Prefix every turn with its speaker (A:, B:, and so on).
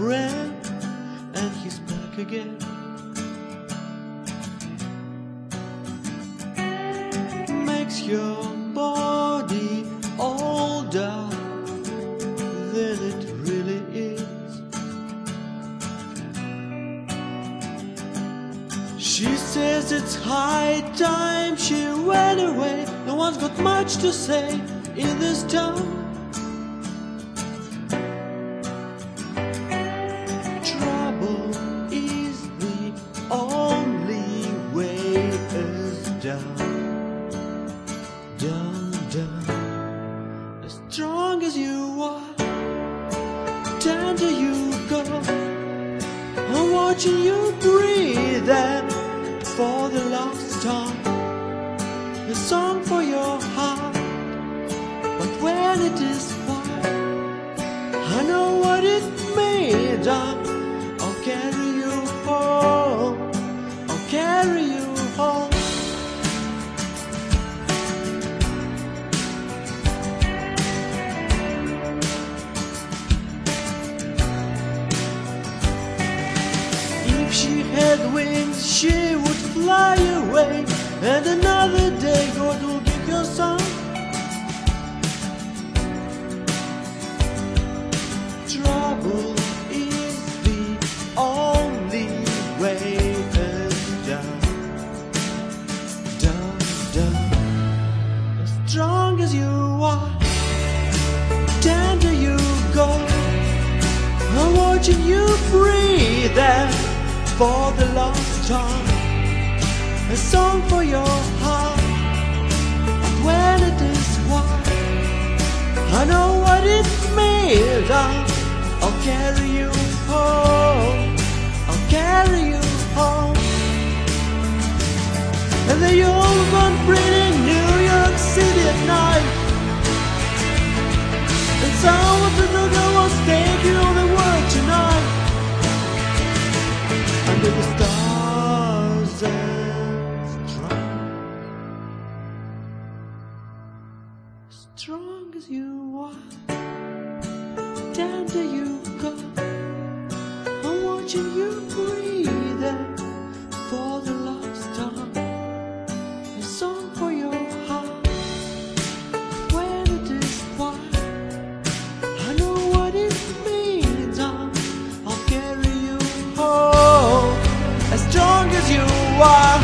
A: friend, and he's back again. Makes your body older than it really is. She says it's high time she went away. No one's got much to say in this town. Trouble is the only way is down, down, down. As strong as you are, tender you go. I'm watching you breathe and for the last time, a song for your heart. But when it is quiet, I know what it means. I'll carry you home, I'll carry you home. If she had wings, she would fly away, and another day God will give your song. Trouble is the only way is down, down, down. As strong as you are, tender you go. I'm watching you breathe and for the last time, a song for your heart. And when it is quiet, I know what it means. I'll carry you home, I'll carry you home. And the old one in New York City at night, and someone to know that was taking on the world tonight. Under the stars and strong as you are, tender you go. I'm watching you breathe and for the last time, a song for your heart. When it is quiet, I know what it means. I'll carry you home. As strong as you are.